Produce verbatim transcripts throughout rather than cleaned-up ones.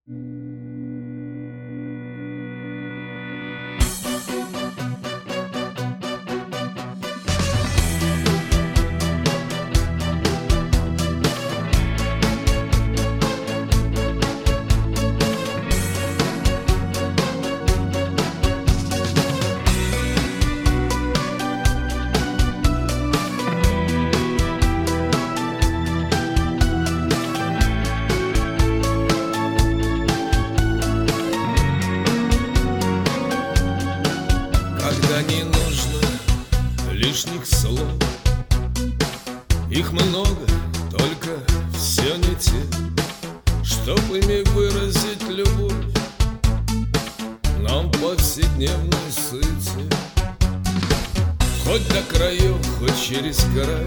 Когда не нужно лишних слов, их много, только все не те, чтоб ими выразить любовь нам повседневной суете. Хоть до краев, хоть через край,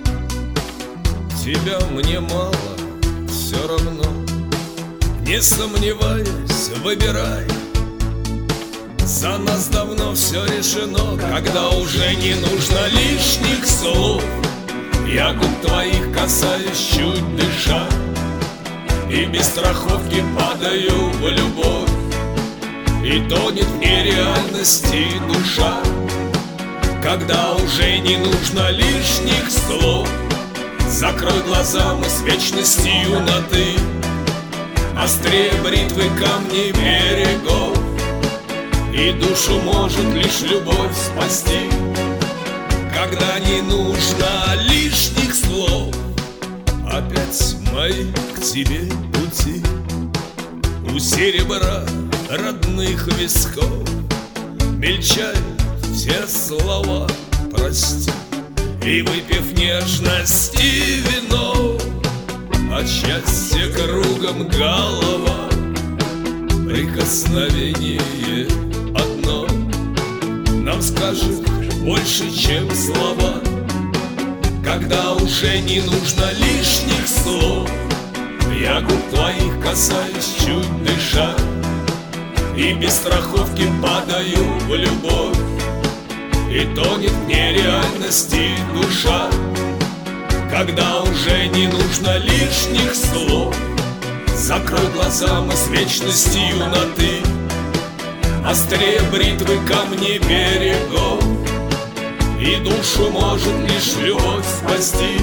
тебя мне мало, все равно. Не сомневаясь, выбирай. За нас давно все решено, когда уже не нужно лишних слов. Я губ твоих касаюсь, чуть дыша, и без страховки падаю в любовь. И тонет в нереальности душа, когда уже не нужно лишних слов. Закрой глаза, мы с вечностью на ты, острее бритвы камней берегов. И душу может лишь любовь спасти, когда не нужно лишних слов. Опять мои к тебе пути, у серебра родных висков мельчают все слова прости. И выпив нежности вино, от счастья кругом голова, прикосновение одно нам скажет больше, чем слова. Когда уже не нужно лишних слов, я губ твоих касаюсь, чуть дыша, и без страховки падаю в любовь. И тонет в нереальности душа, когда уже не нужно лишних слов. Закрой глаза, мы с вечностью на ты, острее бритвы камней берегов. И душу может лишь любовь спасти.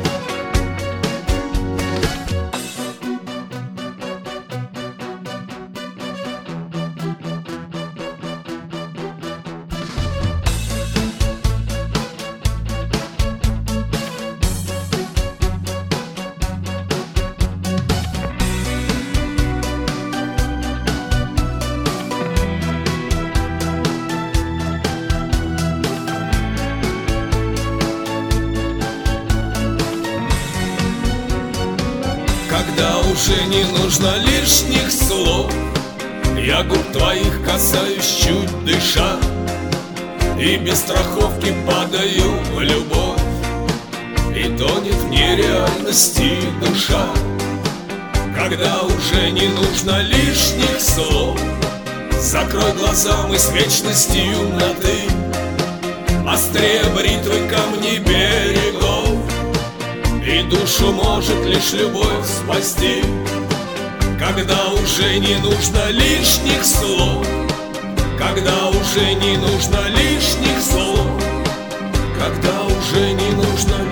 Когда уже не нужно лишних слов, я губ твоих касаюсь, чуть дыша, и без страховки падаю в любовь. И тонет в нереальности душа, когда уже не нужно лишних слов. Закрой глаза, мы с вечностью на ты, острее бритвы камней берегов. И душу может лишь любовь спасти, когда уже не нужно лишних слов. Когда уже не нужно лишних слов. Когда уже не нужно